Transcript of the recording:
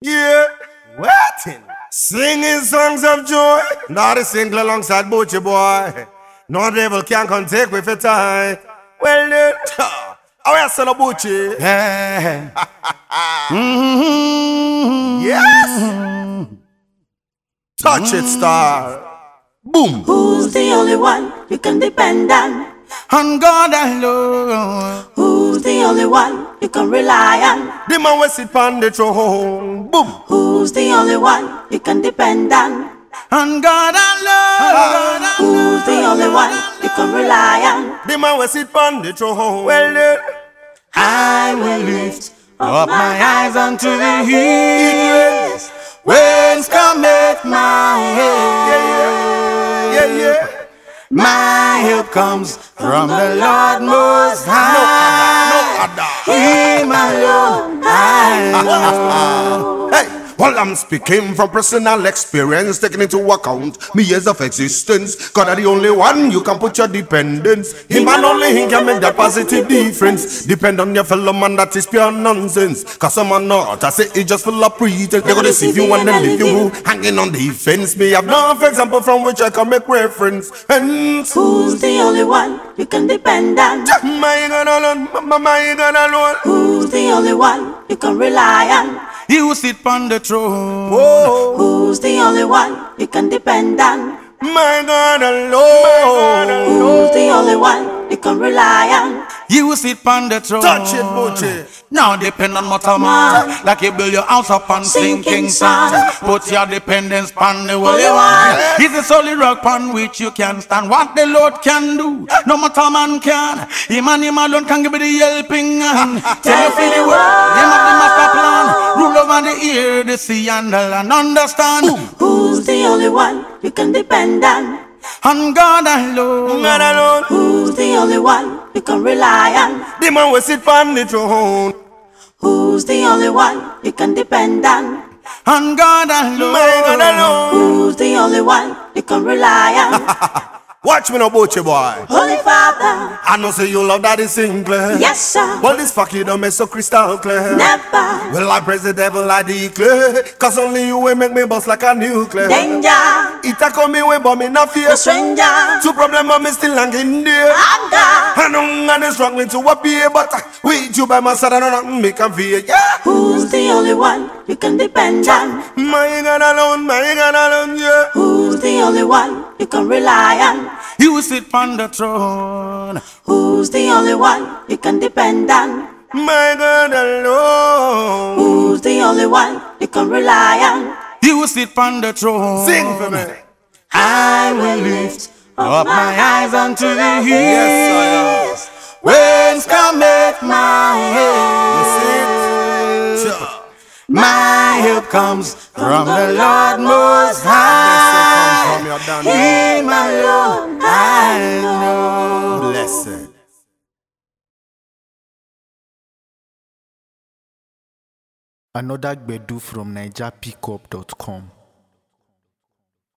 Yeah, waiting. Singing songs of joy. Now they sing alongside Butcher Boy. No devil can come take with a tie. Well then, how are you son of Butcher? Yeah. Yes. Touch it, star. Boom. Who's the only one you can depend on? On God alone. Who's the only one you can rely on? The man will sit on the throne. Boom. Who's the only one you can depend on? On God alone. Who's the only one you can rely on? The man will sit on the throne. Well then, I will lift up my eyes unto the hills. Whence cometh my help? yeah. My help comes from the Lord Most High. Him alone I know. Hey, well, I'm speaking from personal experience, taking into account me years of existence. God are the only one you can put your dependence. Him and only him can make that positive difference. Depend on your fellow man, that is pure nonsense. Cause some are not, I say it's just full of pretense. They're gonna deceive you and then leave you hanging on the fence. Me have no example from which I can make reference. Hence, Who's the only one you can depend on? my God alone, my God alone. Who's the only one you can rely on? You sit on the throne. Whoa, Who's the only one you can depend on? my God alone. Who's the only one you can rely on? You sit on the throne. Touch it, Butcher. Now depend on mortal man. Like you build your house upon sinking sand. Put your dependence upon the Holy One. He's the solid rock upon which you can stand. What the Lord can do, no mortal man can. Him and him alone can give you the helping hand. Tell you feel the world, him of the master plan. Rule over the air, the sea and the land. Understand? Who's the only one you can depend on? On God alone. God alone. Who's the only one you can rely on? The man will sit on the throne. Who's the only one you can depend on? On God alone. My God alone. Who's the only one you can rely on? Watch me now, Butcher Boy. Holy Father, I know say you love Daddy Sinclair. yes sir, Well, this fuck you don't make so crystal clear. never, Well, I praise the devil, I declare. Cause only you will make me bust like a nuclear. danger, It a come me way, but me not fear. a stranger, Two problem, but me still hanging there. anger. I know I'm struggling to appear, but with you by my side, I know nothing me can fear. Yeah. Who's the only one you can depend on? My God alone, yeah. Who's the only one you can rely on? You sit on the throne. Who's the only one you can depend on? My God alone. Who's the only one you can rely on? You sit on the throne. Sing for me. I will lift up my eyes unto the hills. Yes, Whence cometh my I help? My help comes from the Lord Most High. Him alone I know. Blessed. Another Gbedu from NigerPickup.com.